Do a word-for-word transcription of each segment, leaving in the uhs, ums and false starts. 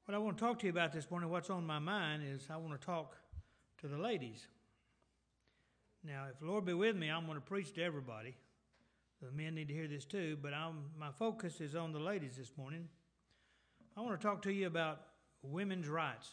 What I want to talk to you about this morning, what's on my mind, is I want to talk to the ladies. Now, if the Lord be with me, I'm going to preach to everybody. The men need to hear this too, but I'm, my focus is on the ladies this morning. I want to talk to you about women's rights.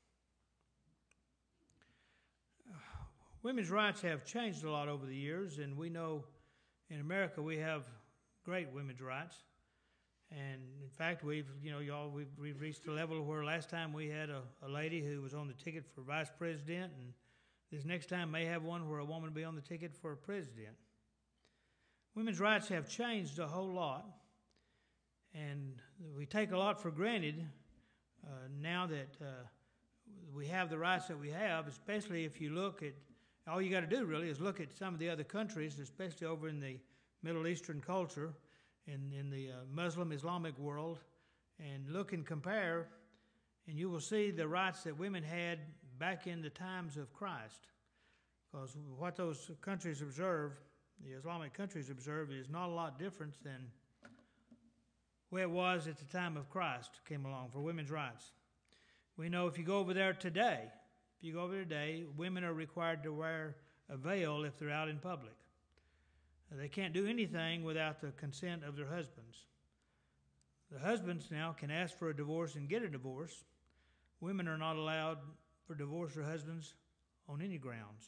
Women's rights have changed a lot over the years, and we know in America we have great women's rights. And in fact, we've, you know, y'all, we've, we've reached a level where last time we had a, a lady who was on the ticket for vice president, and this next time may have one where a woman will be on the ticket for president. Women's rights have changed a whole lot, and we take a lot for granted uh, now that uh, we have the rights that we have, especially if you look at, all you got to do really is look at some of the other countries, especially over in the Middle Eastern culture, in, in the uh, Muslim Islamic world, and look and compare, and you will see the rights that women had back in the times of Christ. Because what those countries observe, the Islamic countries observe, is not a lot different than where it was at the time of Christ came along for women's rights. We know if you go over there today, if you go over there today, women are required to wear a veil if they're out in public. They can't do anything without the consent of their husbands. The husbands now can ask for a divorce and get a divorce. Women are not allowed for divorce their husbands on any grounds.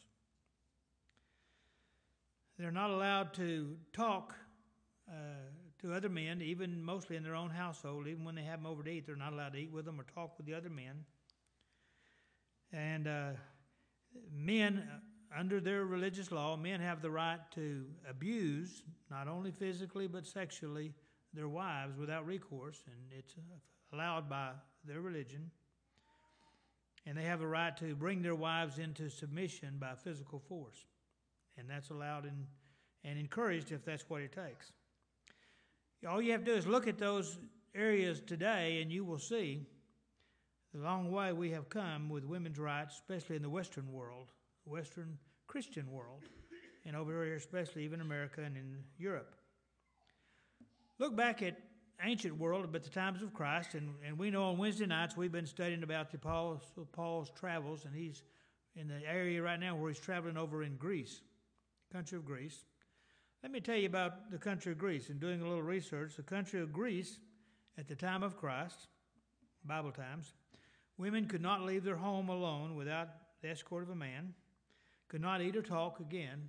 They're not allowed to talk uh, to other men, even mostly in their own household. Even when they have them over to eat, they're not allowed to eat with them or talk with the other men. And uh, men, under their religious law, men have the right to abuse, not only physically but sexually, their wives without recourse, and it's allowed by their religion. And they have a right to bring their wives into submission by physical force. And that's allowed and, and encouraged if that's what it takes. All you have to do is look at those areas today, and you will see the long way we have come with women's rights, especially in the Western world, Western Christian world, and over here especially even America and in Europe. Look back at ancient world, about the times of Christ, and, and we know on Wednesday nights we've been studying about the Paul's, Paul's travels, and he's in the area right now where he's traveling over in Greece, country of Greece. Let me tell you about the country of Greece. And doing a little research, the country of Greece at the time of Christ, Bible times, women could not leave their home alone without the escort of a man, could not eat or talk again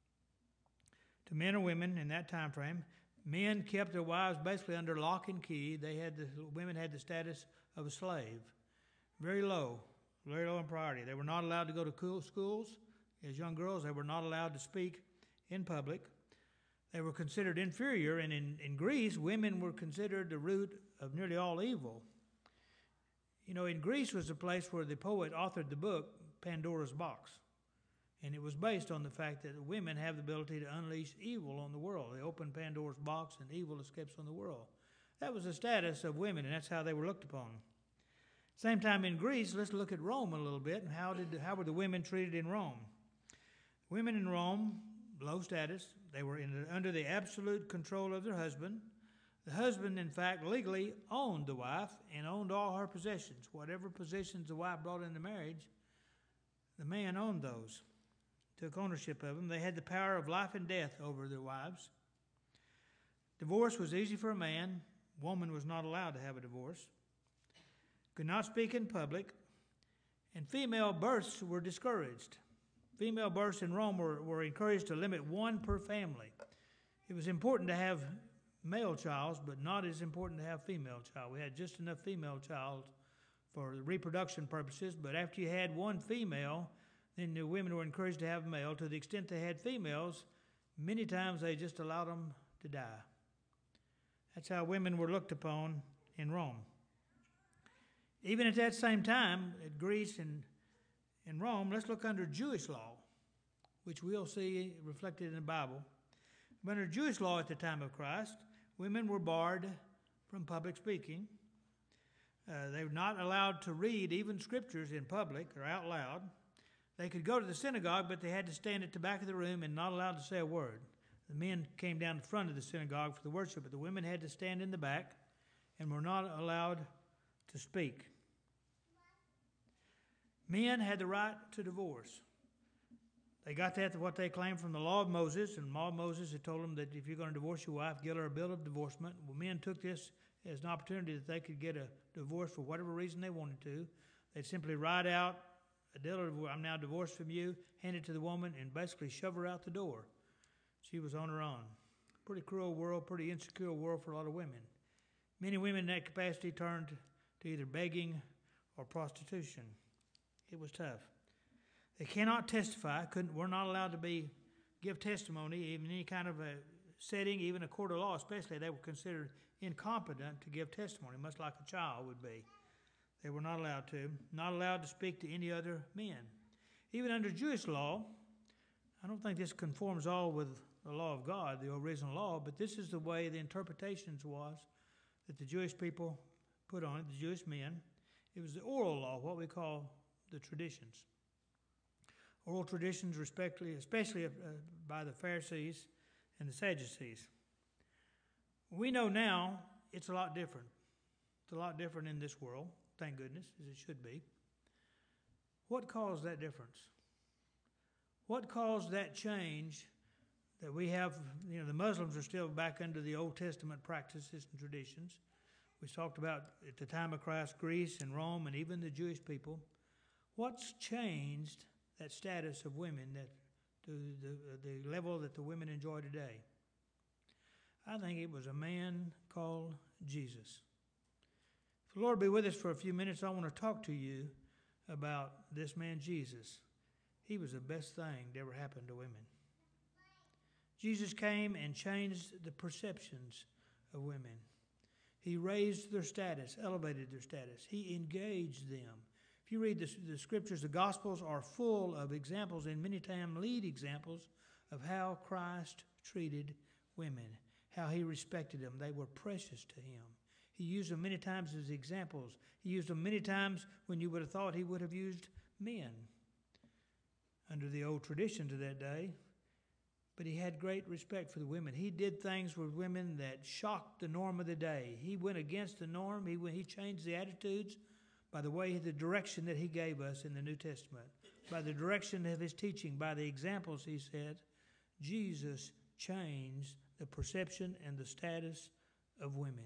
to men or women in that time frame. Men kept their wives basically under lock and key. They had the women had the status of a slave, very low, very low in priority. They were not allowed to go to cool schools as young girls. They were not allowed to speak in public. They were considered inferior, and in, in Greece, women were considered the root of nearly all evil. You know, in Greece was the place where the poet authored the book, Pandora's Box. And it was based on the fact that women have the ability to unleash evil on the world. They open Pandora's box and evil escapes on the world. That was the status of women, and that's how they were looked upon. Same time in Greece, let's look at Rome a little bit. And how did how were the women treated in Rome? Women in Rome, low status. They were in, under the absolute control of their husband. The husband, in fact, legally owned the wife and owned all her possessions. Whatever possessions the wife brought into marriage, the man owned those, took ownership of them. They had the power of life and death over their wives. Divorce was easy for a man. Woman was not allowed to have a divorce. Could not speak in public. And female births were discouraged. Female births in Rome were, were encouraged to limit one per family. It was important to have male child, but not as important to have female child. We had just enough female child for reproduction purposes, but after you had one female, then the women were encouraged to have male. To the extent they had females, many times they just allowed them to die. That's how women were looked upon in Rome. Even at that same time, at Greece and in Rome, let's look under Jewish law, which we'll see reflected in the Bible. But under Jewish law at the time of Christ, women were barred from public speaking. Uh, they were not allowed to read even scriptures in public or out loud. They could go to the synagogue, but they had to stand at the back of the room and not allowed to say a word. The men came down the front of the synagogue for the worship, but the women had to stand in the back and were not allowed to speak. Men had the right to divorce. They got that, what they claimed from the law of Moses, and the law of Moses had told them that if you're going to divorce your wife, give her a bill of divorcement. Well, men took this as an opportunity that they could get a divorce for whatever reason they wanted to. They'd simply write out a deal of, I'm now divorced from you, hand it to the woman, and basically shove her out the door. She was on her own. Pretty cruel world, pretty insecure world for a lot of women. Many women in that capacity turned to either begging or prostitution. It was tough. They cannot testify, couldn't, were not allowed to be give testimony, even any kind of a setting, even a court of law especially. They were considered incompetent to give testimony, much like a child would be. They were not allowed to. Not allowed to speak to any other men. Even under Jewish law, I don't think this conforms all with the law of God, the original law, but this is the way the interpretations was that the Jewish people put on it, the Jewish men. It was the oral law, what we call the traditions. Oral traditions, respectively, especially uh, by the Pharisees and the Sadducees. We know now it's a lot different. It's a lot different in this world, thank goodness, as it should be. What caused that difference? What caused that change that we have? You know, the Muslims are still back under the Old Testament practices and traditions. We talked about at the time of Christ, Greece and Rome and even the Jewish people. What's changed that status of women that to the, the level that the women enjoy today? I think it was a man called Jesus. If the Lord be with us for a few minutes, I want to talk to you about this man Jesus. He was the best thing that ever happened to women. Jesus came and changed the perceptions of women. He raised their status, elevated their status. He engaged them. If you read the, the scriptures, the Gospels are full of examples, and many times lead examples, of how Christ treated women, how he respected them. They were precious to him. He used them many times as examples. He used them many times when you would have thought he would have used men under the old traditions of that day. But he had great respect for the women. He did things with women that shocked the norm of the day. He went against the norm. He, he changed the attitudes by the way, the direction that he gave us in the New Testament, by the direction of his teaching, by the examples he said. Jesus changed the perception and the status of women.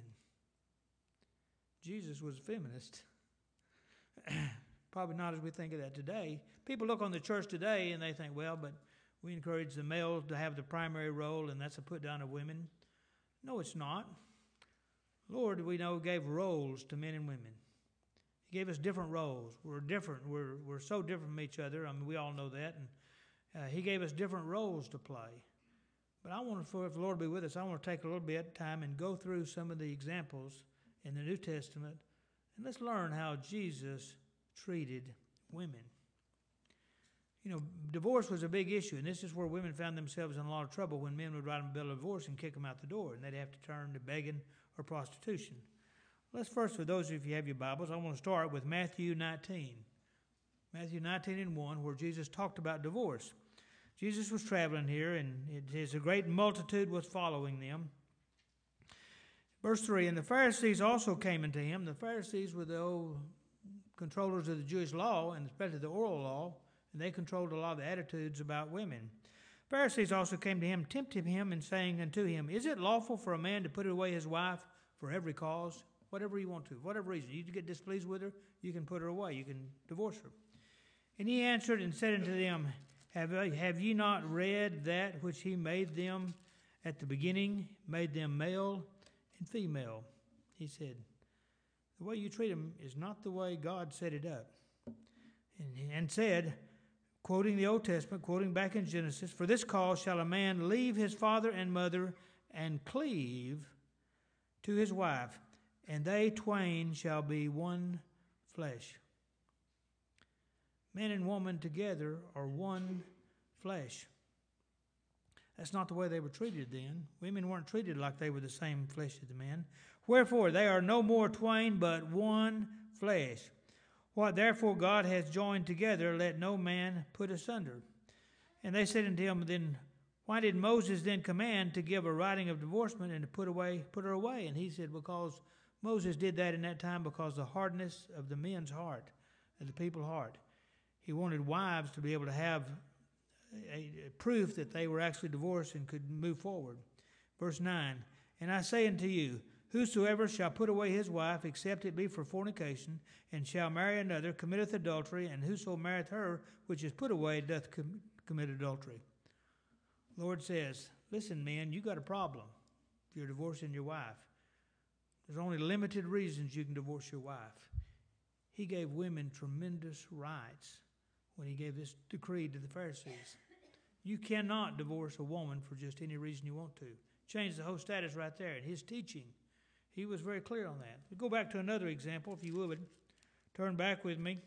Jesus was a feminist. Probably not as we think of that today. People look on the church today and they think, well, but we encourage the male to have the primary role, and that's a put down of women. No, it's not. Lord, we know, gave roles to men and women. He gave us different roles. We're different. We're we're so different from each other. I mean, we all know that. And uh, he gave us different roles to play. But I want to, if the Lord be with us, I want to take a little bit of time and go through some of the examples in the New Testament, and let's learn how Jesus treated women. You know, divorce was a big issue, and this is where women found themselves in a lot of trouble when men would write them a bill of divorce and kick them out the door, and they'd have to turn to begging or prostitution. Let's first, for those of you who have your Bibles, I want to start with Matthew nineteen. Matthew nineteen and one, where Jesus talked about divorce. Jesus was traveling here, and it is a great multitude was following them. Verse three, and the Pharisees also came unto him. The Pharisees were the old controllers of the Jewish law, and especially the oral law, and they controlled a lot of the attitudes about women. Pharisees also came to him, tempting him, and saying unto him, is it lawful for a man to put away his wife for every cause? Whatever you want to, whatever reason. You get displeased with her, you can put her away. You can divorce her. And he answered and said unto them, Have, have ye not read that which he made them at the beginning, made them male and female? He said, the way you treat them is not the way God set it up. And, and said, quoting the Old Testament, quoting back in Genesis, for this cause shall a man leave his father and mother and cleave to his wife, and they twain shall be one flesh. Man and woman together are one flesh. That's not the way they were treated then. Women weren't treated like they were the same flesh as the men. Wherefore they are no more twain, but one flesh. What therefore God hath joined together, let no man put asunder. And they said unto him, then why did Moses then command to give a writing of divorcement and to put away, put her away? And he said, because Moses did that in that time because of the hardness of the men's heart, of the people's heart. He wanted wives to be able to have a, a proof that they were actually divorced and could move forward. Verse nine, and I say unto you, whosoever shall put away his wife, except it be for fornication, and shall marry another, committeth adultery, and whoso marrieth her which is put away doth com- commit adultery. The Lord says, listen, men, you got a problem if you're divorcing your wife. There's only limited reasons you can divorce your wife. He gave women tremendous rights when he gave this decree to the Pharisees. You cannot divorce a woman for just any reason you want to. Change the whole status right there. In his teaching, he was very clear on that. We go back to another example, if you would. Turn back with me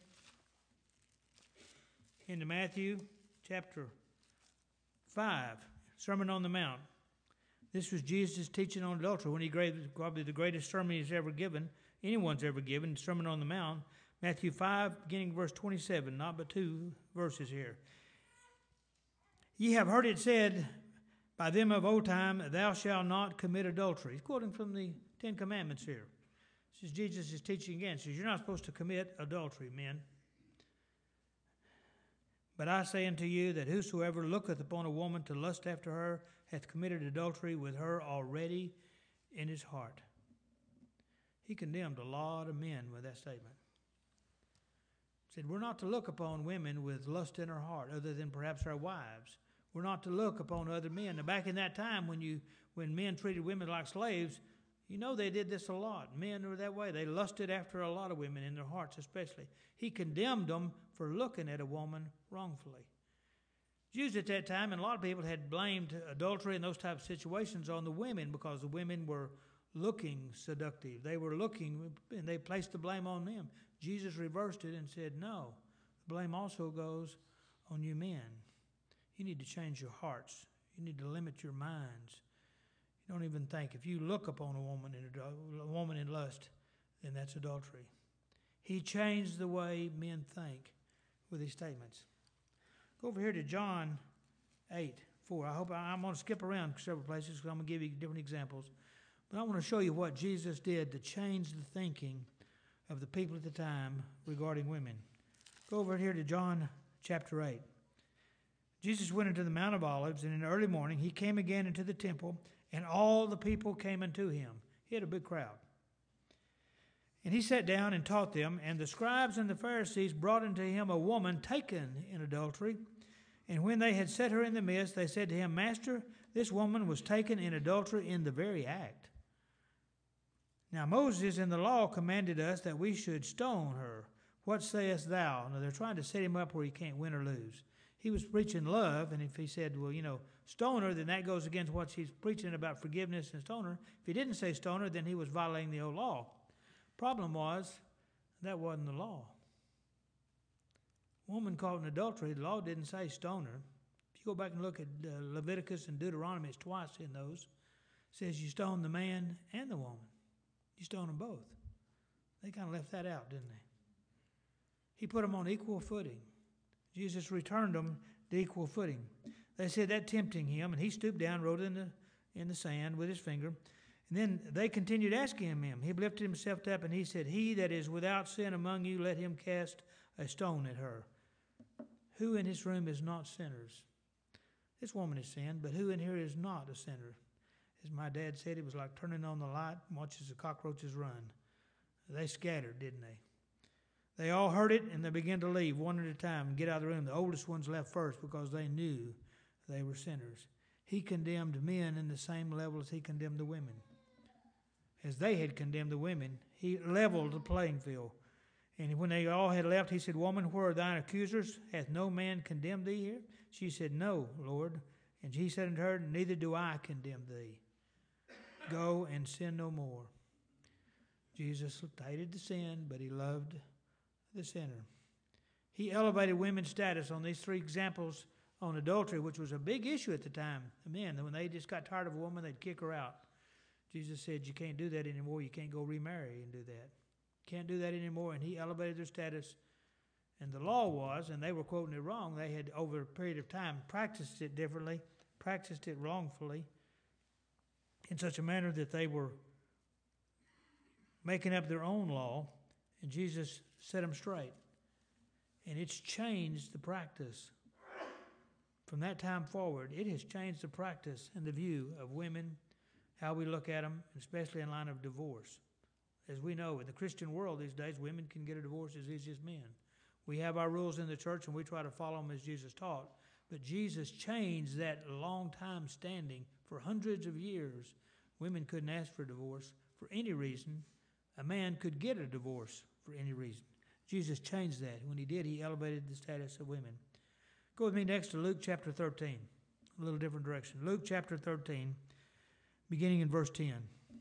into Matthew chapter five, Sermon on the Mount. This was Jesus' teaching on adultery when he gave probably the greatest sermon he's ever given, anyone's ever given, Sermon on the Mount. Matthew five, beginning verse twenty-seven, not but two verses here. Ye have heard it said by them of old time, thou shalt not commit adultery. He's quoting from the Ten Commandments here. This is Jesus is teaching again. He says, you're not supposed to commit adultery, men. But I say unto you that whosoever looketh upon a woman to lust after her hath committed adultery with her already in his heart. He condemned a lot of men with that statement. He said, we're not to look upon women with lust in our heart, other than perhaps our wives. We're not to look upon other men. Now, back in that time when you when men treated women like slaves, you know they did this a lot. Men were that way. They lusted after a lot of women in their hearts especially. He condemned them for looking at a woman wrongfully. Jews at that time, and a lot of people had blamed adultery and those type of situations on the women because the women were looking seductive. They were looking, and they placed the blame on them. Jesus reversed it and said, no, the blame also goes on you men. You need to change your hearts. You need to limit your minds. You don't even think. If you look upon a woman in a woman in lust, then that's adultery. He changed the way men think with these statements. Go over here to John eight four. I hope I, I'm going to skip around several places because I'm going to give you different examples. But I want to show you what Jesus did to change the thinking of the people at the time regarding women. Go over here to John chapter eight. Jesus went into the Mount of Olives, and in the early morning he came again into the temple, and all the people came unto him. He had a big crowd. And he sat down and taught them, and the scribes and the Pharisees brought unto him a woman taken in adultery. And when they had set her in the midst, they said to him, Master, this woman was taken in adultery in the very act. Now Moses in the law commanded us that we should stone her. What sayest thou? Now they're trying to set him up where he can't win or lose. He was preaching love, and if he said, well, you know, stone her, then that goes against what he's preaching about forgiveness and stone her. If he didn't say stone her, then he was violating the old law. Problem was, that wasn't the law. Woman caught in adultery, the law didn't say stone her. If you go back and look at uh, Leviticus and Deuteronomy, it's twice in those. It says you stone the man and the woman. You stone them both. They kind of left that out, didn't they? He put them on equal footing. Jesus returned them to equal footing. They said that tempting him, and he stooped down, wrote in the in the sand with his finger. And then they continued asking him. He lifted himself up, and he said, He that is without sin among you, let him cast a stone at her. Who in this room is not sinners? This woman is sinned, but who in here is not a sinner? As my dad said, it was like turning on the light and watches the cockroaches run. They scattered, didn't they? They all heard it, and they began to leave one at a time and get out of the room. The oldest ones left first because they knew they were sinners. He condemned men in the same level as he condemned the women. As they had condemned the women, he leveled the playing field. And when they all had left, he said, Woman, where are thine accusers? Hath no man condemned thee here? She said, No, Lord. And he said unto her, Neither do I condemn thee. Go and sin no more. Jesus hated the sin, but he loved the sinner. He elevated women's status on these three examples on adultery, which was a big issue at the time. The men, when they just got tired of a woman, they'd kick her out. Jesus said, you can't do that anymore. You can't go remarry and do that. Can't do that anymore. And he elevated their status. And the law was, and they were quoting it wrong, they had over a period of time practiced it differently, practiced it wrongfully, in such a manner that they were making up their own law, and Jesus set them straight. And it's changed the practice. From that time forward, it has changed the practice and the view of women, how we look at them, especially in line of divorce. As we know, in the Christian world these days, women can get a divorce as easy as men. We have our rules in the church, and we try to follow them as Jesus taught. But Jesus changed that long time standing. For hundreds of years, women couldn't ask for a divorce for any reason. A man could get a divorce for any reason. Jesus changed that. When he did, he elevated the status of women. Go with me next to Luke chapter thirteen. A little different direction. Luke chapter thirteen, beginning in verse ten.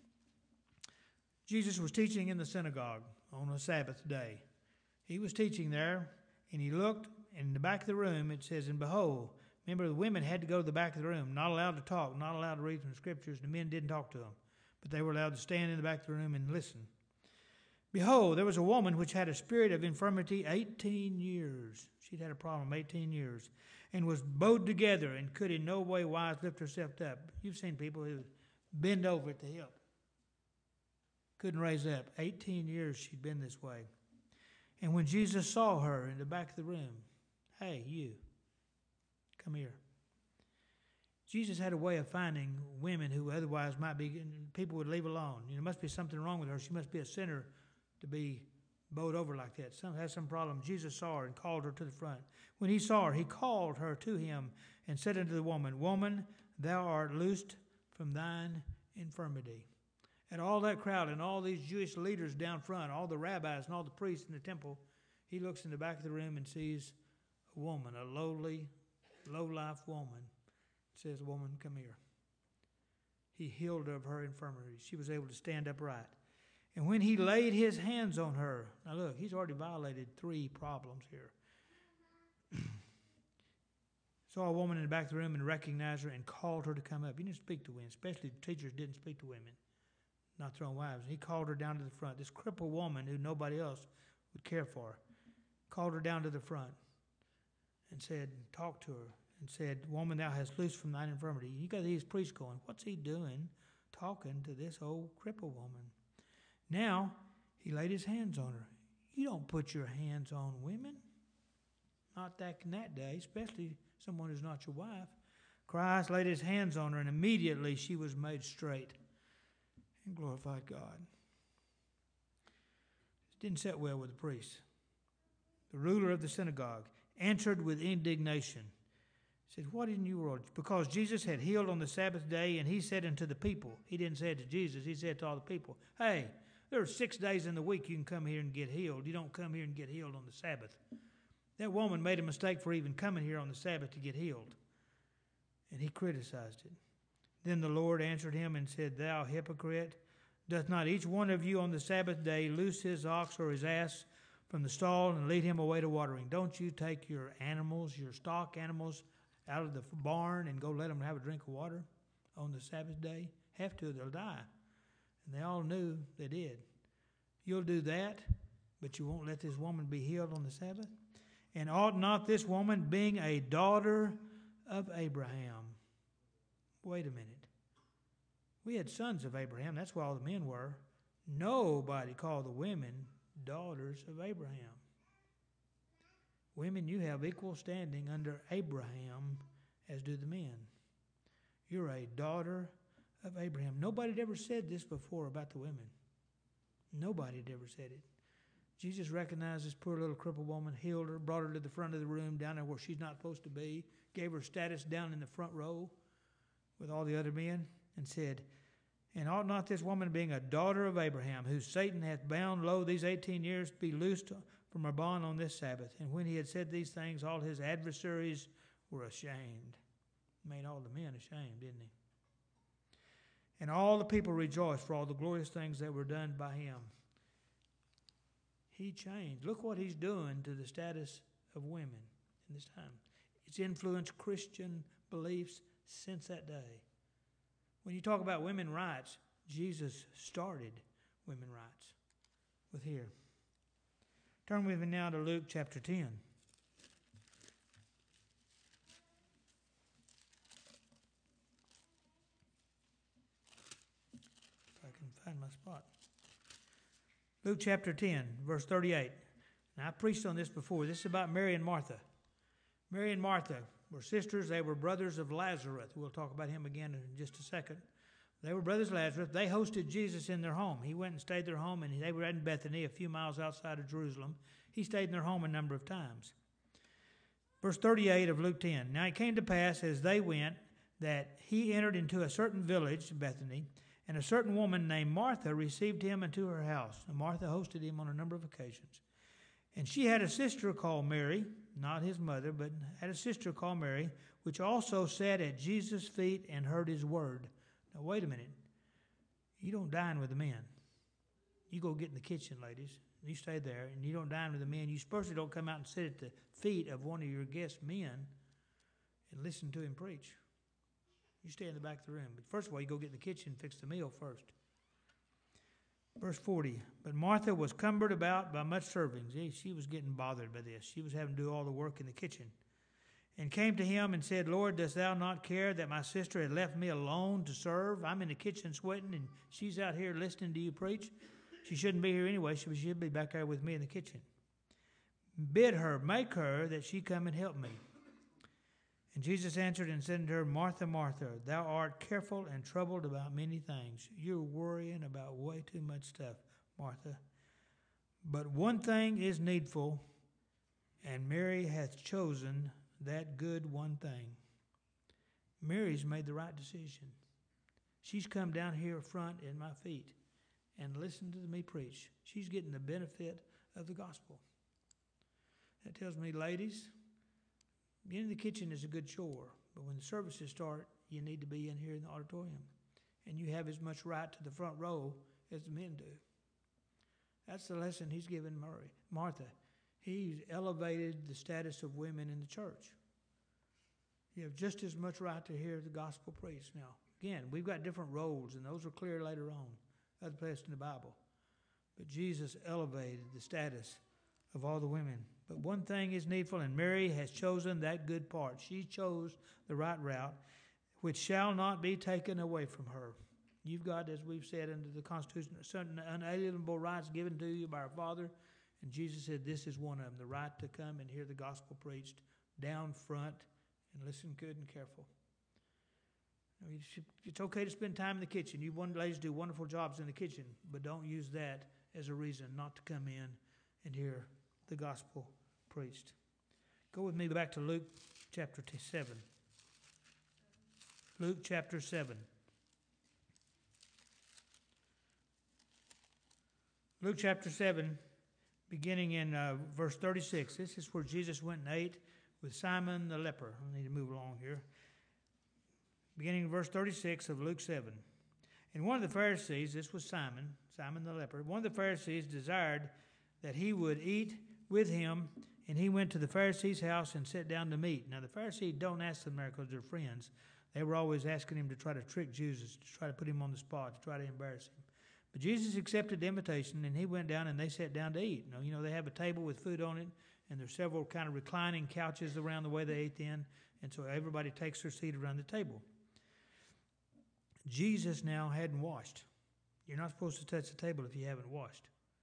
Jesus was teaching in the synagogue on a Sabbath day. He was teaching there, and he looked, and in the back of the room, it says, and behold, remember the women had to go to the back of the room, not allowed to talk, not allowed to read from the scriptures. The men didn't talk to them, but they were allowed to stand in the back of the room and listen. Behold, there was a woman which had a spirit of infirmity eighteen years. She'd had a problem eighteen years, and was bowed together and could in no way wise lift herself up. You've seen people who bend over at the hip. Couldn't raise up. eighteen years she'd been this way. And when Jesus saw her in the back of the room, hey, you, come here. Jesus had a way of finding women who otherwise might be, people would leave alone. You know, there must be something wrong with her. She must be a sinner to be bowed over like that. Some has some problem. Jesus saw her and called her to the front. When he saw her, he called her to him and said unto the woman, Woman, thou art loosed from thine infirmity. And all that crowd and all these Jewish leaders down front, all the rabbis and all the priests in the temple, he looks in the back of the room and sees a woman, a lowly, low-life woman. Says, Woman, come here. He healed her of her infirmity. She was able to stand upright. And when he laid his hands on her, now look, he's already violated three problems here. Saw a woman in the back of the room and recognized her and called her to come up. You didn't speak to women, especially teachers didn't speak to women, not their own wives. He called her down to the front. This crippled woman who nobody else would care for, called her down to the front and said, talked to her and said, Woman, thou hast loosed from thine infirmity. You got these priests going, what's he doing talking to this old crippled woman? Now, he laid his hands on her. You don't put your hands on women. Not that in that day, especially someone who's not your wife. Christ laid his hands on her, and immediately she was made straight and glorified God. It didn't sit well with the priests. The ruler of the synagogue answered with indignation. He said, What in you world? Because Jesus had healed on the Sabbath day, and he said unto the people, he didn't say it to Jesus, he said to all the people, Hey, there are six days in the week you can come here and get healed. You don't come here and get healed on the Sabbath. That woman made a mistake for even coming here on the Sabbath to get healed. And he criticized it. Then the Lord answered him and said, Thou hypocrite, doth not each one of you on the Sabbath day loose his ox or his ass from the stall and lead him away to watering? Don't you take your animals, your stock animals, out of the barn and go let them have a drink of water on the Sabbath day? Have to, they'll die. And they all knew they did. You'll do that, but you won't let this woman be healed on the Sabbath? And ought not this woman, being a daughter of Abraham? Wait a minute. We had sons of Abraham. That's why all the men were. Nobody called the women daughters of Abraham. Women, you have equal standing under Abraham as do the men. You're a daughter of Abraham. Nobody had ever said this before about the women. Nobody had ever said it. Jesus recognized this poor little crippled woman, healed her, brought her to the front of the room, down there where she's not supposed to be, gave her status down in the front row with all the other men, and said, And ought not this woman, being a daughter of Abraham, whom Satan hath bound low these eighteen years, be loosed from her bond on this Sabbath? And when he had said these things, all his adversaries were ashamed. Made all the men ashamed, didn't he? And all the people rejoiced for all the glorious things that were done by him. He changed. Look what he's doing to the status of women in this time. It's influenced Christian beliefs since that day. When you talk about women's rights, Jesus started women's rights with here. Turn with me now to Luke chapter ten. If I can find my spot. Luke chapter ten, verse thirty-eight. Now, I preached on this before. This is about Mary and Martha. Mary and Martha were sisters. They were brothers of Lazarus. We'll talk about him again in just a second. They were brothers of Lazarus. They hosted Jesus in their home. He went and stayed in their home, and they were in Bethany, a few miles outside of Jerusalem. He stayed in their home a number of times. Verse thirty-eight of Luke ten. Now it came to pass as they went that he entered into a certain village, Bethany, and a certain woman named Martha received him into her house. And Martha hosted him on a number of occasions. And she had a sister called Mary, not his mother, but had a sister called Mary, which also sat at Jesus' feet and heard his word. Now, wait a minute. You don't dine with the men. You go get in the kitchen, ladies. You stay there, and you don't dine with the men. You especially don't come out and sit at the feet of one of your guest men and listen to him preach. You stay in the back of the room. But first of all, you go get in the kitchen and fix the meal first. Verse forty, but Martha was cumbered about by much serving. She was getting bothered by this. She was having to do all the work in the kitchen. And came to him and said, Lord, dost thou not care that my sister had left me alone to serve? I'm in the kitchen sweating, and she's out here listening to you preach. She shouldn't be here anyway. She should be back there with me in the kitchen. Bid her, make her, that she come and help me. And Jesus answered and said to her, Martha, Martha, thou art careful and troubled about many things. You're worrying about way too much stuff, Martha. But one thing is needful, and Mary hath chosen that good one thing. Mary's made the right decision. She's come down here front in my feet and listened to me preach. She's getting the benefit of the gospel. That tells me, ladies, getting in the kitchen is a good chore, but when the services start, you need to be in here in the auditorium. And you have as much right to the front row as the men do. That's the lesson he's given Mary, Martha. He's elevated the status of women in the church. You have just as much right to hear the gospel preached. Now, again, we've got different roles, and those are clear later on, other places in the Bible. But Jesus elevated the status of all the women. But one thing is needful, and Mary has chosen that good part. She chose the right route, which shall not be taken away from her. You've got, as we've said under the Constitution, certain unalienable rights given to you by our Father. And Jesus said this is one of them, the right to come and hear the gospel preached down front and listen good and careful. I mean, it's okay to spend time in the kitchen. You ladies do wonderful jobs in the kitchen, but don't use that as a reason not to come in and hear the gospel preached. Go with me back to Luke chapter seven. Luke chapter seven. Luke chapter seven, beginning in uh, verse thirty-six. This is where Jesus went and ate with Simon the leper. I need to move along here. Beginning in verse thirty-six of Luke seven. And one of the Pharisees, this was Simon, Simon the leper, one of the Pharisees desired that he would eat with him, and he went to the Pharisee's house and sat down to meat. Now the Pharisees don't ask them there because they're friends. They were always asking him to try to trick Jesus, to try to put him on the spot, to try to embarrass him. But Jesus accepted the invitation, and he went down, and they sat down to eat. Now, you know, they have a table with food on it, and there's several kind of reclining couches around the way they ate then, and so everybody takes their seat around the table. Jesus now hadn't washed. You're not supposed to touch the table if you haven't washed.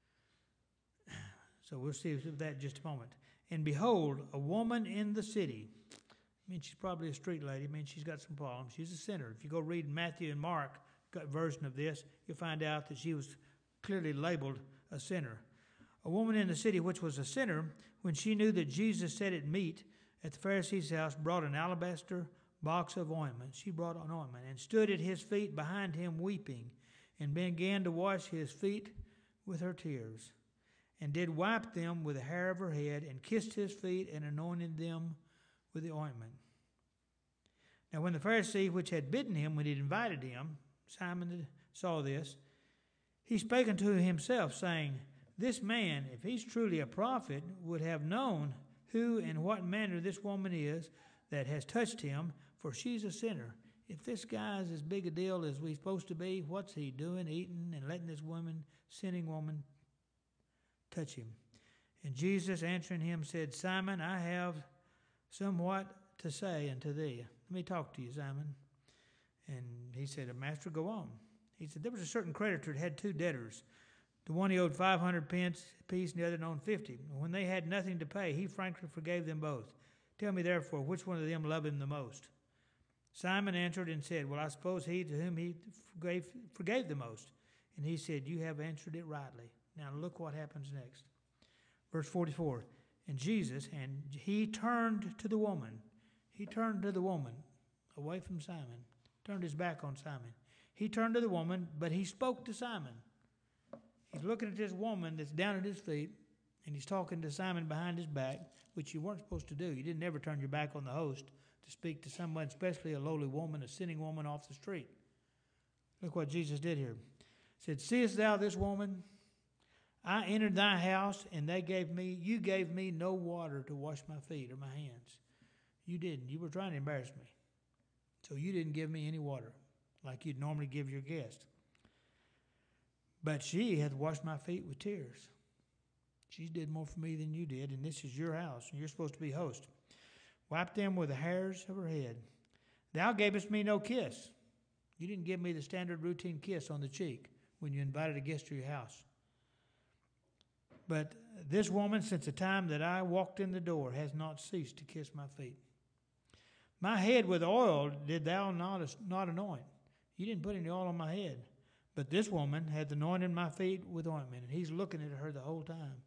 So we'll see that in just a moment. And behold, a woman in the city. I mean, she's probably a street lady. I mean, she's got some problems. She's a sinner. If you go read Matthew and Mark version of this, you'll find out that she was clearly labeled a sinner. A woman in the city which was a sinner, when she knew that Jesus sat at meat at the Pharisee's house, brought an alabaster box of ointment. She brought an ointment and stood at his feet behind him weeping, and began to wash his feet with her tears, and did wipe them with the hair of her head, and kissed his feet, and anointed them with the ointment. Now when the Pharisee which had bidden him, when he had invited him, Simon saw this, he spake unto himself, saying, this man, if he's truly a prophet, would have known who and what manner this woman is that has touched him, for she's a sinner. If this guy is as big a deal as we're supposed to be, what's he doing, eating and letting this woman, sinning woman, touch him? And Jesus answering him said, Simon, I have somewhat to say unto thee. Let me talk to you, Simon. And he said, Master, go on. He said, there was a certain creditor that had two debtors. The one he owed five hundred pence apiece, and the other owed fifty. When they had nothing to pay, he frankly forgave them both. Tell me therefore, which one of them loved him the most? Simon answered and said, Well, I suppose he to whom he forgave, forgave the most. And he said, You have answered it rightly. Now look what happens next. Verse forty-four. And Jesus, and he turned to the woman. He turned to the woman, away from Simon. Turned his back on Simon. He turned to the woman, but he spoke to Simon. He's looking at this woman that's down at his feet, and he's talking to Simon behind his back, which you weren't supposed to do. You didn't ever turn your back on the host to speak to someone, especially a lowly woman, a sinning woman off the street. Look what Jesus did here. He said, Seest thou this woman? I entered thy house, and they gave me, you gave me no water to wash my feet or my hands. You didn't. You were trying to embarrass me. So you didn't give me any water like you'd normally give your guest. But she hath washed my feet with tears. She did more for me than you did, and this is your house, and you're supposed to be host. Wipe them with the hairs of her head. Thou gavest me no kiss. You didn't give me the standard routine kiss on the cheek when you invited a guest to your house. But this woman, since the time that I walked in the door, has not ceased to kiss my feet. My head with oil did thou not, not anoint. You didn't put any oil on my head. But this woman hath anointed my feet with ointment. And he's looking at her the whole time.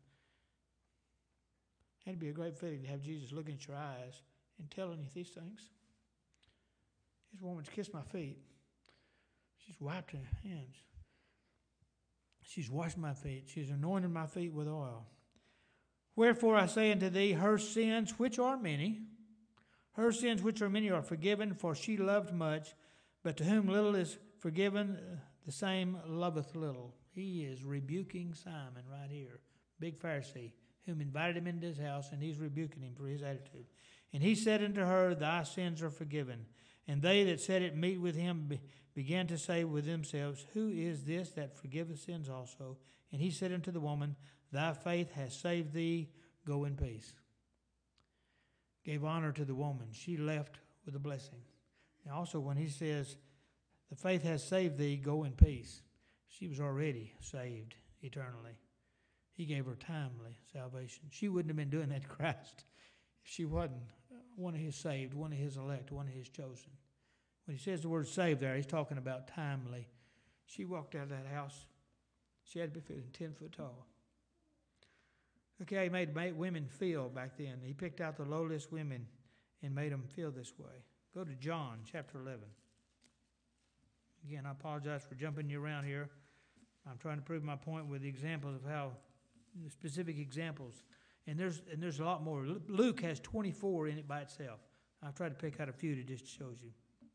It'd be a great feeling to have Jesus looking at your eyes and telling you these things. This woman's kissed my feet. She's wiped her hands. She's washed my feet. She's anointed my feet with oil. Wherefore I say unto thee, her sins, which are many, her sins, which are many, are forgiven, for she loved much. But to whom little is forgiven, the same loveth little. He is rebuking Simon right here, big Pharisee, whom invited him into his house, and he's rebuking him for his attitude. And he said unto her, Thy sins are forgiven. And they that sat at meat with him be, began to say with themselves, Who is this that forgiveth sins also? And he said unto the woman, Thy faith has saved thee. Go in peace. Gave honor to the woman. She left with a blessing. And also when he says, The faith has saved thee. Go in peace. She was already saved eternally. He gave her timely salvation. She wouldn't have been doing that to Christ if she wasn't one of his saved, one of his elect, one of his chosen. When he says the word saved there, he's talking about timely. She walked out of that house. She had to be feeling ten foot tall. Look how he made women feel back then. He picked out the lowliest women and made them feel this way. Go to John chapter eleven. Again, I apologize for jumping you around here. I'm trying to prove my point with the examples of how, the specific examples. And there's and there's a lot more. Luke has twenty-four in it by itself. I've tried to pick out a few that just shows you.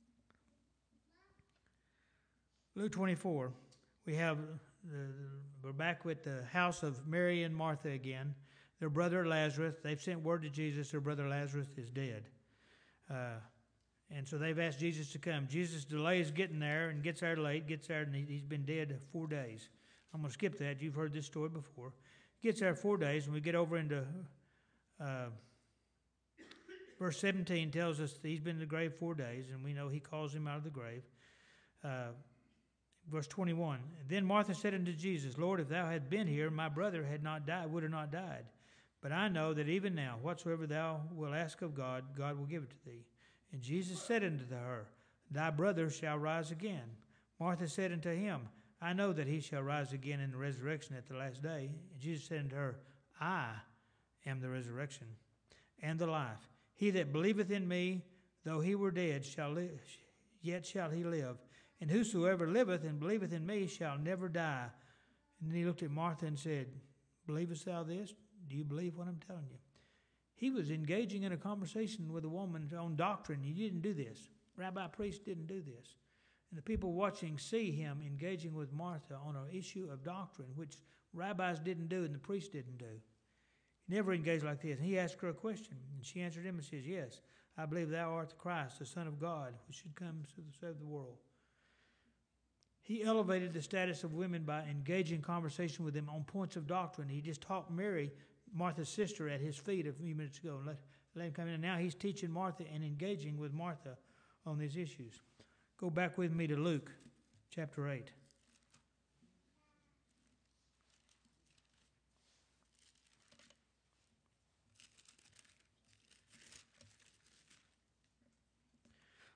Luke twenty-four, we have, the, we're back with the house of Mary and Martha again. Their brother Lazarus, they've sent word to Jesus, their brother Lazarus is dead. Uh, and so they've asked Jesus to come. Jesus delays getting there and gets there late, gets there, and he, he's been dead four days. I'm going to skip that. You've heard this story before. Gets there four days, and we get over into uh, verse seventeen tells us that he's been in the grave four days, and we know he calls him out of the grave. Uh, verse twenty-one, Then Martha said unto Jesus, Lord, if thou had been here, my brother had not died, would have not died. But I know that even now, whatsoever thou wilt ask of God, God will give it to thee. And Jesus said unto her, Thy brother shall rise again. Martha said unto him, I know that he shall rise again in the resurrection at the last day. And Jesus said unto her, I am the resurrection and the life. He that believeth in me, though he were dead, shall live, yet shall he live. And whosoever liveth and believeth in me shall never die. And then he looked at Martha and said, Believest thou this? Do you believe what I'm telling you? He was engaging in a conversation with a woman on doctrine. He didn't do this. Rabbi priest didn't do this. And the people watching see him engaging with Martha on an issue of doctrine, which rabbis didn't do and the priests didn't do. He never engaged like this. And he asked her a question, and she answered him and says, Yes, I believe thou art the Christ, the Son of God, which should come to save the world. He elevated the status of women by engaging conversation with them on points of doctrine. He just taught Mary, Martha's sister, at his feet a few minutes ago. Let, let him come in. And now he's teaching Martha and engaging with Martha on these issues. Go back with me to Luke chapter eight.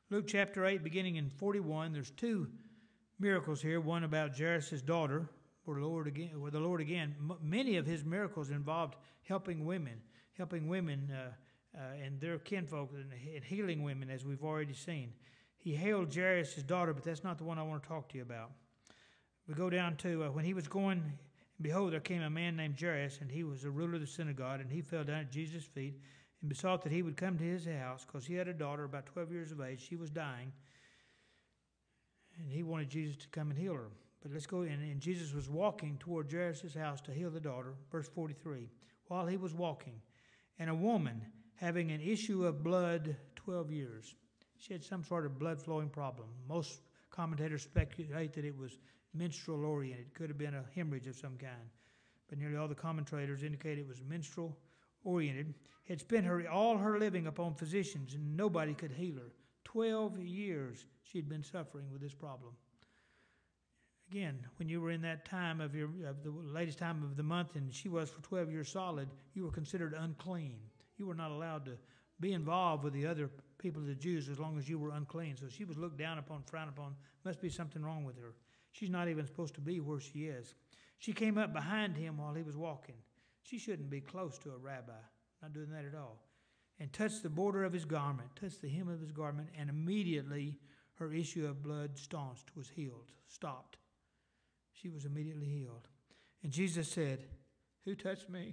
Luke chapter eight, beginning in forty-one, there's two miracles here. One about Jairus' daughter, where, Lord again, where the Lord again, m- many of his miracles involved helping women, helping women uh, uh, and their kinfolk, and, and healing women, as we've already seen. He healed Jairus' daughter, but that's not the one I want to talk to you about. We go down to uh, when he was going, behold, there came a man named Jairus, and he was a ruler of the synagogue, and he fell down at Jesus' feet and besought that he would come to his house, because he had a daughter about twelve years of age. She was dying, and he wanted Jesus to come and heal her. But let's go in. And Jesus was walking toward Jairus' house to heal the daughter. Verse forty-three. While he was walking, and a woman having an issue of blood twelve years. She had some sort of blood-flowing problem. Most commentators speculate that it was menstrual-oriented. It could have been a hemorrhage of some kind. But nearly all the commentators indicate it was menstrual-oriented. Had spent her all her living upon physicians, and nobody could heal her. Twelve years she'd been suffering with this problem. Again, when you were in that time of your of the latest time of the month, and she was for twelve years solid, you were considered unclean. You were not allowed to be involved with the other people of the Jews as long as you were unclean. So she was looked down upon, frowned upon. Must be something wrong with her. She's not even supposed to be where she is. She came up behind him while he was walking. She shouldn't be close to a rabbi. Not doing that at all. And touched the border of his garment, touched the hem of his garment, and immediately her issue of blood staunched, was healed, stopped. She was immediately healed. And Jesus said, "Who touched me?"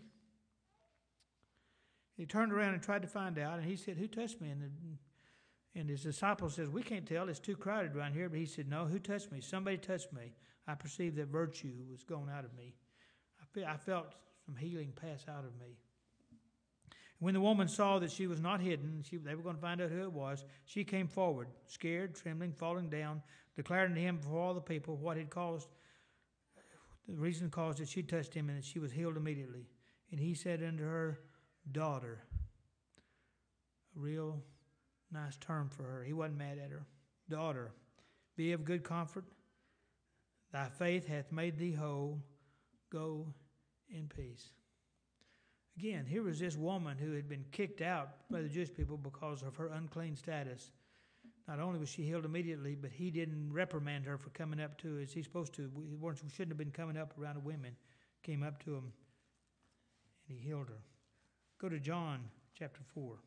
He turned around and tried to find out, and he said, "Who touched me?" And, the, and his disciple says, "We can't tell. It's too crowded around here." But he said, "No, who touched me? Somebody touched me. I perceived that virtue was going out of me. I, fe- I felt some healing pass out of me." When the woman saw that she was not hidden, she, they were going to find out who it was, she came forward, scared, trembling, falling down, declaring to him before all the people what had caused, the reason caused that she touched him, and that she was healed immediately. And he said unto her, "Daughter," a real nice term for her. He wasn't mad at her. "Daughter, be of good comfort. Thy faith hath made thee whole. Go in peace." Again, here was this woman who had been kicked out by the Jewish people because of her unclean status. Not only was she healed immediately, but he didn't reprimand her for coming up to, as he's supposed to. We shouldn't have been coming up around the women. Came up to him, and he healed her. Go to John chapter four.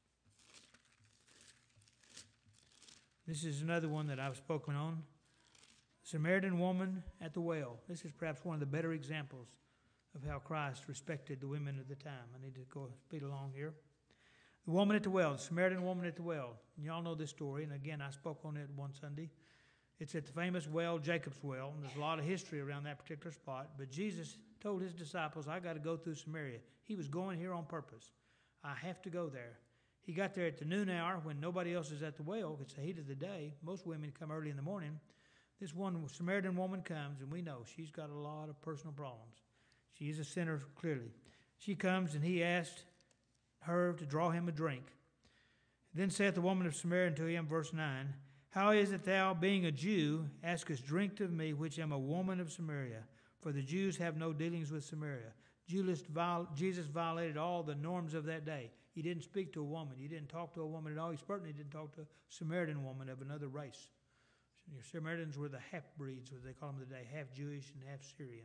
This is another one that I've spoken on. Samaritan woman at the well. This is perhaps one of the better examples of how Christ respected the women of the time. I need to go speed along here. The woman at the well, the Samaritan woman at the well. And y'all know this story, and again, I spoke on it one Sunday. It's at the famous well, Jacob's well, and there's a lot of history around that particular spot. But Jesus told his disciples, "I got to go through Samaria." He was going here on purpose. I have to go there. He got there at the noon hour when nobody else is at the well. It's the heat of the day. Most women come early in the morning. This one Samaritan woman comes, and we know she's got a lot of personal problems. She is a sinner, clearly. She comes, and he asked her to draw him a drink. Then saith the woman of Samaria unto him, verse nine, "How is it thou, being a Jew, askest drink of me, which am a woman of Samaria? For the Jews have no dealings with Samaria." Jesus violated all the norms of that day. He didn't speak to a woman. He didn't talk to a woman at all. He certainly didn't talk to a Samaritan woman of another race. The Samaritans were the half-breeds, as they call them today, half Jewish and half Syrian.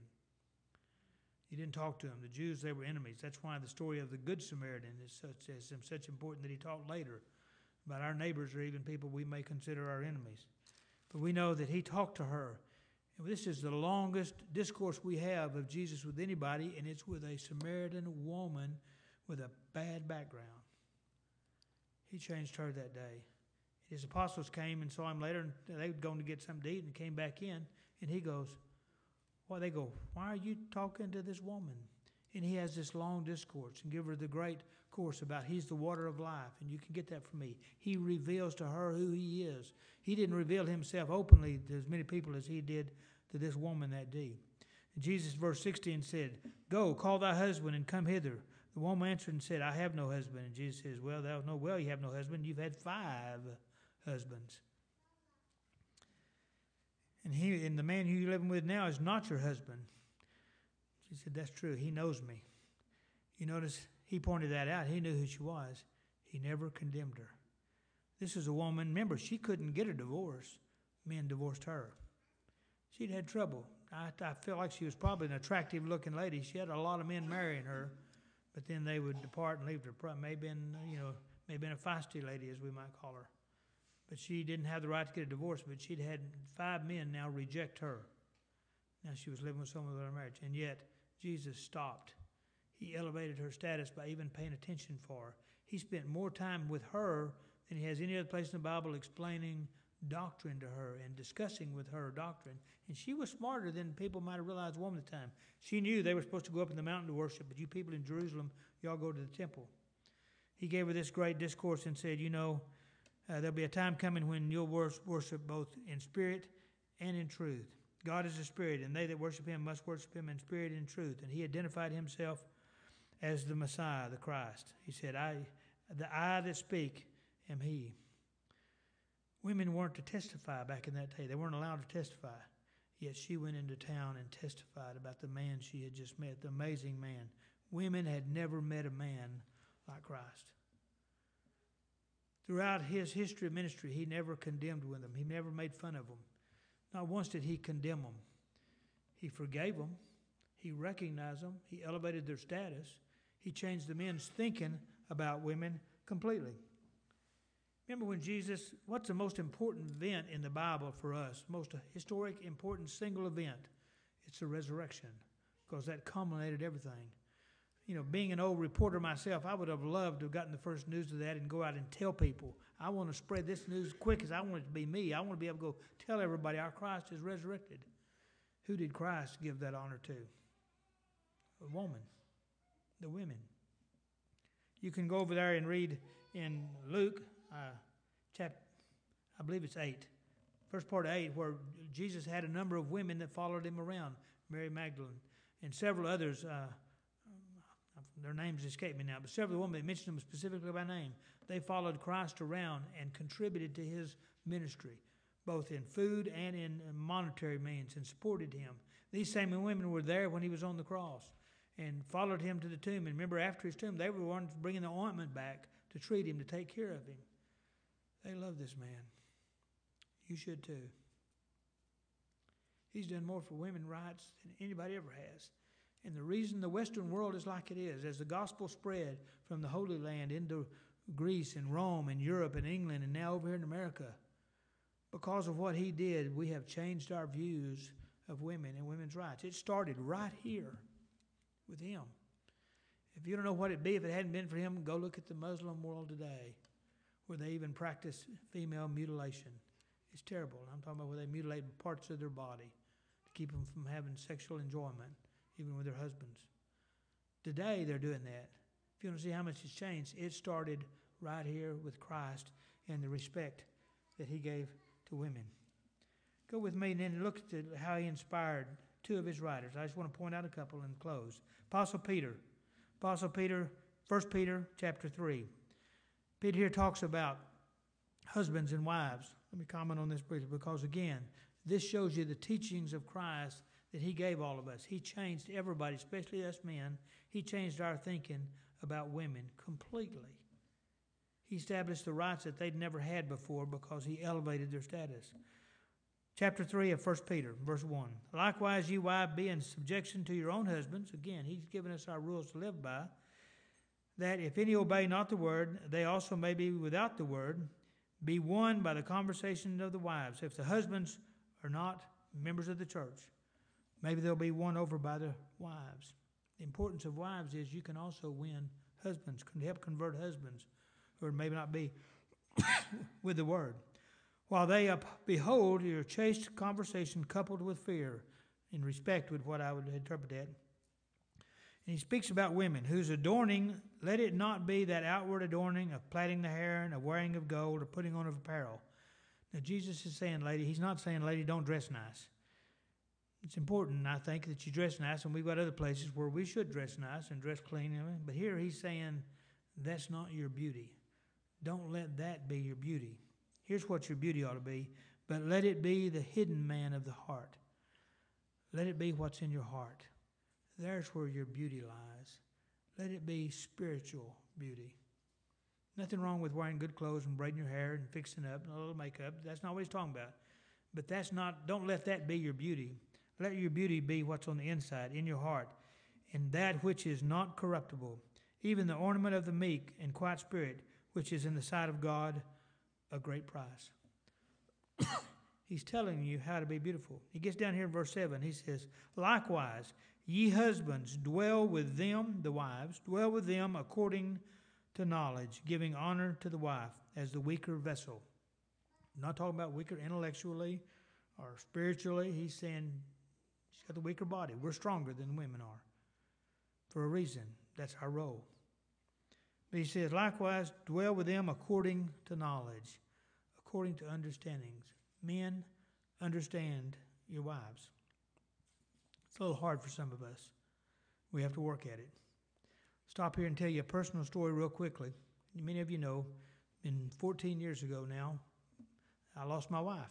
He didn't talk to them. The Jews, they were enemies. That's why the story of the Good Samaritan is such, is such important that he taught later about our neighbors or even people we may consider our enemies. But we know that he talked to her. And this is the longest discourse we have of Jesus with anybody, and it's with a Samaritan woman with a bad background. He changed her that day. His apostles came and saw him later, and they were going to get something to eat, and came back in, and he goes, well, they go, "Why are you talking to this woman?" And he has this long discourse and give her the great course about he's the water of life, and you can get that from me. He reveals to her who he is. He didn't reveal himself openly to as many people as he did to this woman that day. And Jesus, verse sixteen, said, "Go, call thy husband and come hither." The woman answered and said, "I have no husband." And Jesus says, "Well, thou know well you have no husband. You've had five husbands. And he and the man who you're living with now is not your husband." She said, "That's true. He knows me." You notice he pointed that out. He knew who she was. He never condemned her. This is a woman, remember, she couldn't get a divorce. Men divorced her. She'd had trouble. I, I feel like she was probably an attractive looking lady. She had a lot of men marrying her, but then they would depart and leave her. Maybe been, you know, maybe been a feisty lady, as we might call her. But she didn't have the right to get a divorce, but she'd had five men now reject her. Now she was living with someone without a marriage. And yet, Jesus stopped. He elevated her status by even paying attention for her. He spent more time with her than he has any other place in the Bible explaining doctrine to her and discussing with her doctrine. And she was smarter than people might have realized one at the time. She knew they were supposed to go up in the mountain to worship, but you people in Jerusalem, y'all go to the temple. He gave her this great discourse and said, you know, uh, there'll be a time coming when you'll worship both in spirit and in truth. God is a spirit, and they that worship him must worship him in spirit and in truth. And he identified himself as the Messiah, the Christ. He said, I, the I that speak am he. Women weren't to testify back in that day. They weren't allowed to testify. Yet she went into town and testified about the man she had just met, the amazing man. Women had never met a man like Christ. Throughout his history of ministry, he never condemned with them. He never made fun of them. Not once did he condemn them. He forgave them. He recognized them. He elevated their status. He changed the men's thinking about women completely. Remember when Jesus, what's the most important event in the Bible for us? Most historic, important single event? It's the resurrection, because that culminated everything. You know, being an old reporter myself, I would have loved to have gotten the first news of that and go out and tell people. I want to spread this news as quick as I want it to be me. I want to be able to go tell everybody our Christ is resurrected. Who did Christ give that honor to? A woman. The women. You can go over there and read in Luke, uh, chapter, I believe it's eight, first part of eight, where Jesus had a number of women that followed him around, Mary Magdalene and several others. Uh, their names escape me now, but several women, they mentioned them specifically by name. They followed Christ around and contributed to his ministry, both in food and in monetary means, and supported him. These same women were there when he was on the cross and followed him to the tomb. And remember, after his tomb, they were ones bringing the ointment back to treat him, to take care of him. They love this man. You should too. He's done more for women's rights than anybody ever has. And the reason the Western world is like it is, as the gospel spread from the Holy Land into Greece and Rome and Europe and England and now over here in America, because of what he did, we have changed our views of women and women's rights. It started right here with him. If you don't know what it'd be if it hadn't been for him, go look at the Muslim world today, where they even practice female mutilation. It's terrible. I'm talking about where they mutilate parts of their body to keep them from having sexual enjoyment, even with their husbands. Today, they're doing that. If you want to see how much it's changed, it started right here with Christ and the respect that he gave to women. Go with me and then look at how he inspired two of his writers. I just want to point out a couple and close. Apostle Peter. Apostle Peter, First Peter chapter three. Peter here talks about husbands and wives. Let me comment on this briefly, because again, this shows you the teachings of Christ that he gave all of us. He changed everybody, especially us men. He changed our thinking about women completely. He established the rights that they'd never had before because he elevated their status. Chapter three of First Peter, verse one. Likewise, you wives, be in subjection to your own husbands. Again, he's given us our rules to live by. That if any obey not the word, they also may be without the word, be won by the conversation of the wives. If the husbands are not members of the church, maybe they'll be won over by the wives. The importance of wives is you can also win husbands, can help convert husbands who are maybe not be with the word. While they up, behold your chaste conversation coupled with fear, in respect with what I would interpret that. And he speaks about women whose adorning, let it not be that outward adorning of plaiting the hair and of wearing of gold or putting on of apparel. Now Jesus is saying, lady, he's not saying, lady, don't dress nice. It's important, I think, that you dress nice, and we've got other places where we should dress nice and dress clean. But here he's saying, that's not your beauty. Don't let that be your beauty. Here's what your beauty ought to be, but let it be the hidden man of the heart. Let it be what's in your heart. There's where your beauty lies. Let it be spiritual beauty. Nothing wrong with wearing good clothes and braiding your hair and fixing up and a little makeup. That's not what he's talking about. But that's not, don't let that be your beauty. Let your beauty be what's on the inside, in your heart, and that which is not corruptible, even the ornament of the meek and quiet spirit, which is in the sight of God a great price. He's telling you how to be beautiful. He gets down here in verse seven. He says, likewise, ye husbands, dwell with them, the wives, dwell with them according to knowledge, giving honor to the wife as the weaker vessel. I'm not talking about weaker intellectually or spiritually. He's saying she's got the weaker body. We're stronger than women are for a reason. That's our role. But he says, likewise, dwell with them according to knowledge, according to understandings. Men, understand your wives. It's a little hard for some of us. We have to work at it. Stop here and tell you a personal story real quickly. Many of you know, been fourteen years ago now, I lost my wife.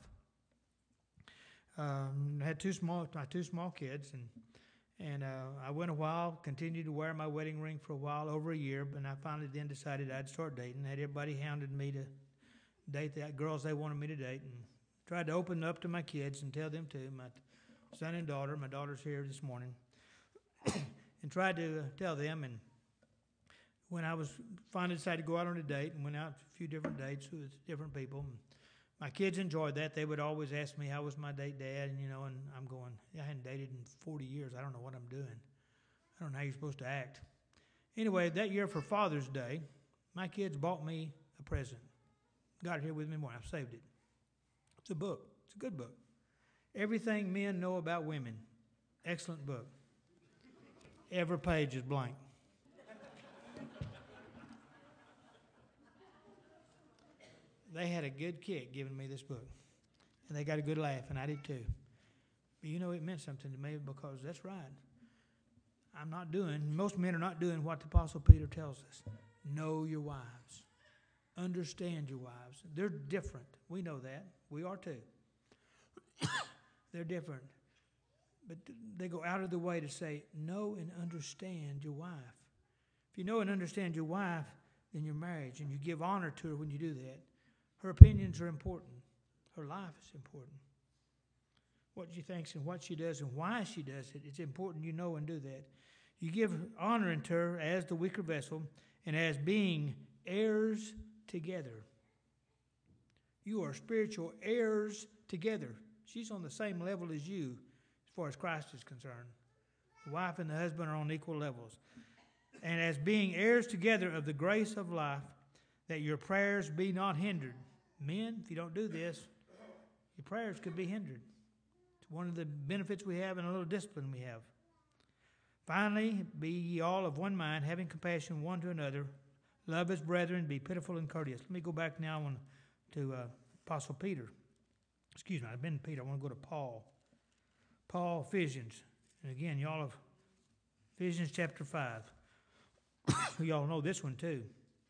Um, I had two small, my two small kids, and and uh, I went a while, continued to wear my wedding ring for a while, over a year, but I finally then decided I'd start dating. Had everybody hounded me to date the girls they wanted me to date, and tried to open up to my kids and tell them to, my son and daughter. My daughter's here this morning, and tried to uh, tell them. And when I was finally decided to go out on a date, and went out a few different dates with different people. And my kids enjoyed that. They would always ask me, how was my date, Dad? And, you know, and I'm going, I hadn't dated in forty years. I don't know what I'm doing. I don't know how you're supposed to act. Anyway, that year for Father's Day, my kids bought me a present. Got it here with me more. I've saved it. It's a book. It's a good book. Everything Men Know About Women. Excellent book. Every page is blank. They had a good kick giving me this book. And they got a good laugh, and I did too. But you know, it meant something to me because that's right. I'm not doing, most men are not doing what the Apostle Peter tells us. Know your wives. Understand your wives. They're different. We know that. We are too. They're different. But they go out of the way to say, know and understand your wife. If you know and understand your wife, then your marriage, and you give honor to her when you do that. Her opinions are important. Her life is important. What she thinks and what she does and why she does it, it's important you know and do that. You give honor unto her as the weaker vessel and as being heirs together. You are spiritual heirs together. She's on the same level as you as far as Christ is concerned. The wife and the husband are on equal levels. And as being heirs together of the grace of life, that your prayers be not hindered. Men, if you don't do this, your prayers could be hindered. It's one of the benefits we have and a little discipline we have. Finally, be ye all of one mind, having compassion one to another. Love as brethren, be pitiful and courteous. Let me go back now on to uh, Apostle Peter. Excuse me, I've been Peter. I want to go to Paul. Paul, Ephesians. And again, y'all have Ephesians chapter five. Y'all know this one too.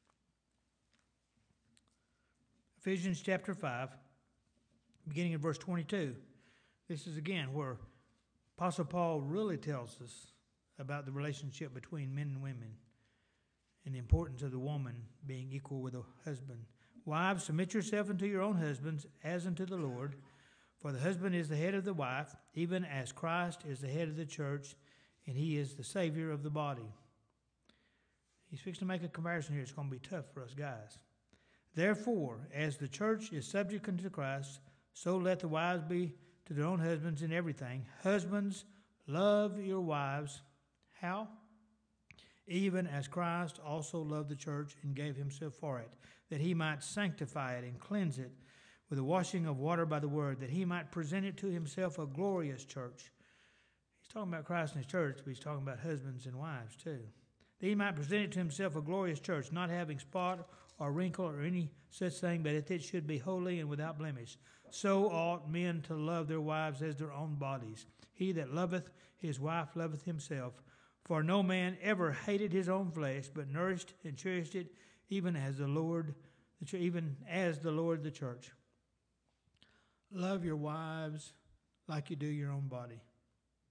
Ephesians chapter five, beginning in verse twenty-two. This is again where Apostle Paul really tells us about the relationship between men and women and the importance of the woman being equal with a husband. Wives, submit yourself unto your own husbands as unto the Lord. For the husband is the head of the wife, even as Christ is the head of the church, and he is the Savior of the body. He's fixing to make a comparison here. It's going to be tough for us guys. Therefore, as the church is subject unto Christ, so let the wives be to their own husbands in everything. Husbands, love your wives. How? Even as Christ also loved the church and gave himself for it, that he might sanctify it and cleanse it with the washing of water by the word, that he might present it to himself a glorious church. He's talking about Christ and his church, but he's talking about husbands and wives too. That he might present it to himself a glorious church, not having spot or wrinkle or any such thing, but that it should be holy and without blemish. So ought men to love their wives as their own bodies. He that loveth his wife loveth himself. For no man ever hated his own flesh, but nourished and cherished it, even as the Lord, even as the Lord the church. Love your wives like you do your own body.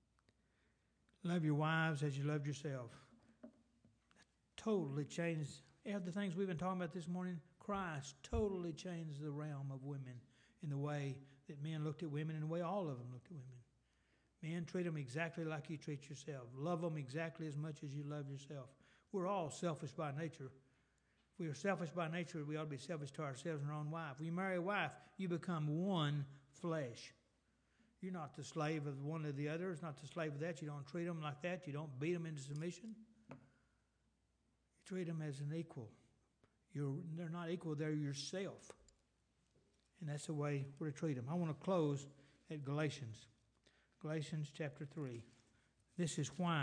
Love your wives as you love yourself. That totally changed of the things we've been talking about this morning, Christ totally changed the realm of women in the way that men looked at women and the way all of them looked at women. Men, treat them exactly like you treat yourself. Love them exactly as much as you love yourself. We're all selfish by nature. If we are selfish by nature, we ought to be selfish to ourselves and our own wife. When you marry a wife, you become one flesh. You're not the slave of one or the other. It's not the slave of that. You don't treat them like that. You don't beat them into submission. You treat them as an equal. You're, they're not equal. They're yourself. And that's the way we're to treat them. I want to close at Galatians. Galatians chapter three. This is why,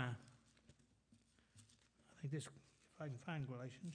I think this, if I can find Galatians.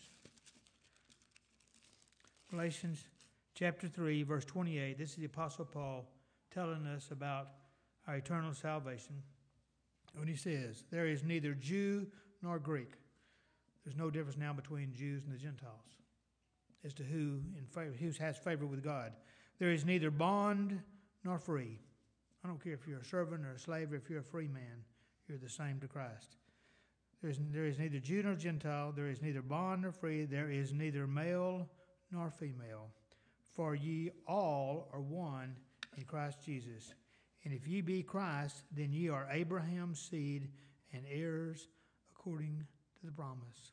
Galatians chapter three, verse twenty-eight. This is the Apostle Paul telling us about our eternal salvation. When he says, there is neither Jew nor Greek. There's no difference now between Jews and the Gentiles as to who in favor, who has favor with God. There is neither bond nor free. I don't care if you're a servant or a slave or if you're a free man. You're the same to Christ. There is, there is neither Jew nor Gentile. There is neither bond nor free. There is neither male nor female. For ye all are one in Christ Jesus. And if ye be Christ, then ye are Abraham's seed and heirs according to the promise.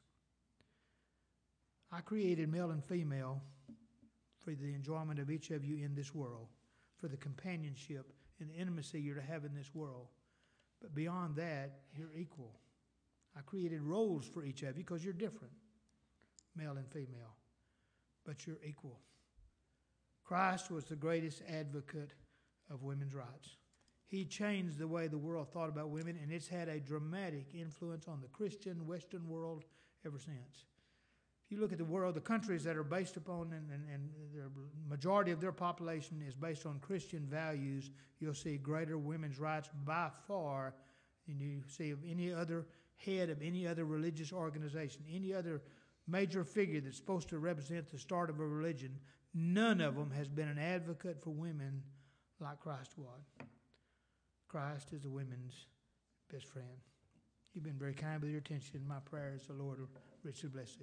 I created male and female for the enjoyment of each of you in this world, for the companionship and the intimacy you're to have in this world. But beyond that, you're equal. I created roles for each of you because you're different, male and female, but you're equal. Christ was the greatest advocate of women's rights. He changed the way the world thought about women, and it's had a dramatic influence on the Christian Western world ever since. If you look at the world, the countries that are based upon, and, and, and the majority of their population is based on Christian values, you'll see greater women's rights by far than you see of any other head of any other religious organization, any other major figure that's supposed to represent the start of a religion. None of them has been an advocate for women like Christ was. Christ is the women's best friend. You've been very kind with your attention. My prayer is the Lord will richly bless you.